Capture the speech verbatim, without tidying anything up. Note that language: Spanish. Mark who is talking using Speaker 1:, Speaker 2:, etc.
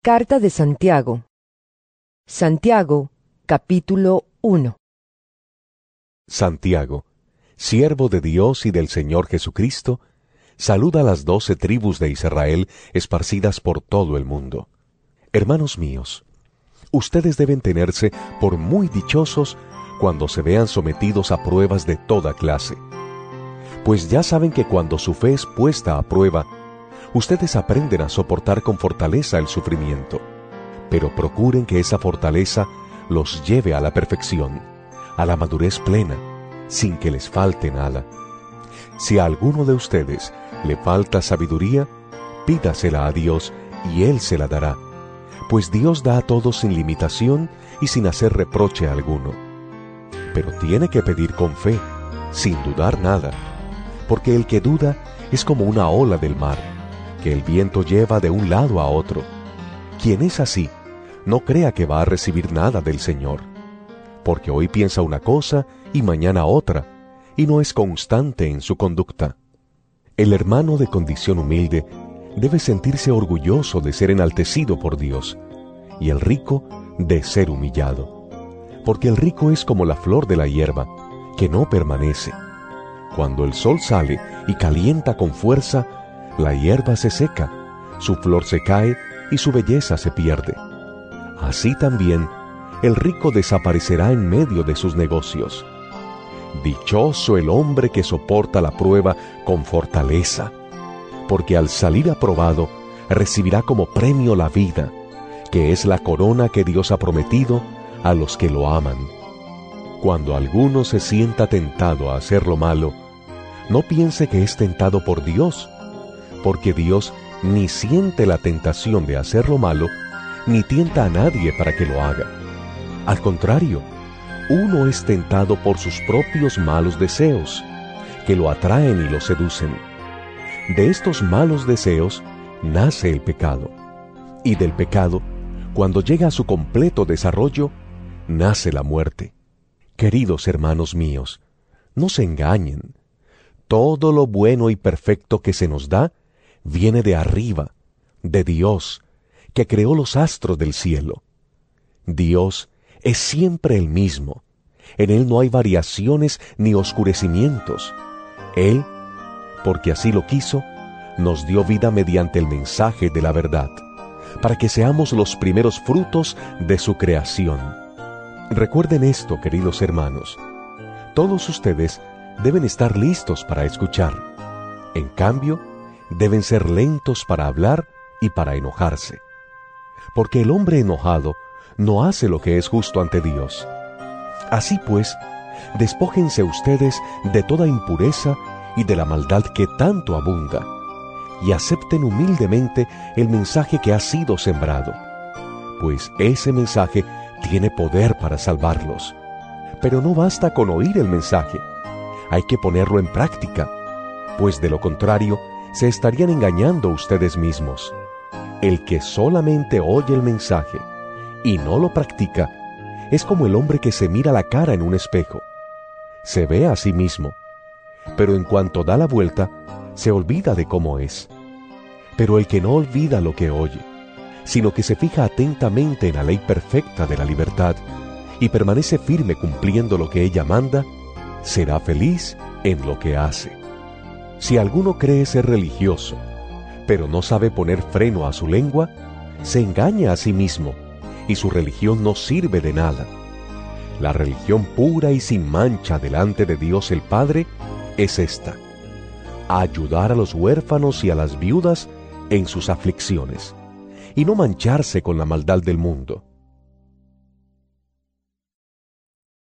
Speaker 1: Carta de Santiago. Santiago, capítulo uno.
Speaker 2: Santiago, siervo de Dios y del Señor Jesucristo, saluda a las doce tribus de Israel esparcidas por todo el mundo. Hermanos míos, ustedes deben tenerse por muy dichosos cuando se vean sometidos a pruebas de toda clase, pues ya saben que cuando su fe es puesta a prueba, ustedes aprenden a soportar con fortaleza el sufrimiento, pero procuren que esa fortaleza los lleve a la perfección, a la madurez plena, sin que les falte nada. Si a alguno de ustedes le falta sabiduría, pídasela a Dios y Él se la dará, pues Dios da a todos sin limitación y sin hacer reproche alguno. Pero tiene que pedir con fe, sin dudar nada, porque el que duda es como una ola del mar, que el viento lleva de un lado a otro. Quien es así, no crea que va a recibir nada del Señor, porque hoy piensa una cosa y mañana otra, y no es constante en su conducta. El hermano de condición humilde debe sentirse orgulloso de ser enaltecido por Dios, y el rico de ser humillado, porque el rico es como la flor de la hierba, que no permanece. Cuando el sol sale y calienta con fuerza, la hierba se seca, su flor se cae y su belleza se pierde. Así también, el rico desaparecerá en medio de sus negocios. Dichoso el hombre que soporta la prueba con fortaleza, porque al salir aprobado, recibirá como premio la vida, que es la corona que Dios ha prometido a los que lo aman. Cuando alguno se sienta tentado a hacer lo malo, no piense que es tentado por Dios, porque Dios ni siente la tentación de hacer lo malo, ni tienta a nadie para que lo haga. Al contrario, uno es tentado por sus propios malos deseos, que lo atraen y lo seducen. De estos malos deseos nace el pecado, y del pecado, cuando llega a su completo desarrollo, nace la muerte. Queridos hermanos míos, no se engañen. Todo lo bueno y perfecto que se nos da viene de arriba, de Dios, que creó los astros del cielo. Dios es siempre el mismo. En Él no hay variaciones ni oscurecimientos. Él, porque así lo quiso, nos dio vida mediante el mensaje de la verdad, para que seamos los primeros frutos de su creación. Recuerden esto, queridos hermanos. Todos ustedes deben estar listos para escuchar. En cambio, deben ser lentos para hablar y para enojarse. Porque el hombre enojado no hace lo que es justo ante Dios. Así pues, despójense ustedes de toda impureza y de la maldad que tanto abunda, y acepten humildemente el mensaje que ha sido sembrado, pues ese mensaje tiene poder para salvarlos. Pero no basta con oír el mensaje, hay que ponerlo en práctica, pues de lo contrario se estarían engañando ustedes mismos. El que solamente oye el mensaje y no lo practica es como el hombre que se mira la cara en un espejo. Se ve a sí mismo, pero en cuanto da la vuelta, se olvida de cómo es. Pero el que no olvida lo que oye, sino que se fija atentamente en la ley perfecta de la libertad y permanece firme cumpliendo lo que ella manda, será feliz en lo que hace. Si alguno cree ser religioso, pero no sabe poner freno a su lengua, se engaña a sí mismo, y su religión no sirve de nada. La religión pura y sin mancha delante de Dios el Padre es esta: ayudar a los huérfanos y a las viudas en sus aflicciones, y no mancharse con la maldad del mundo.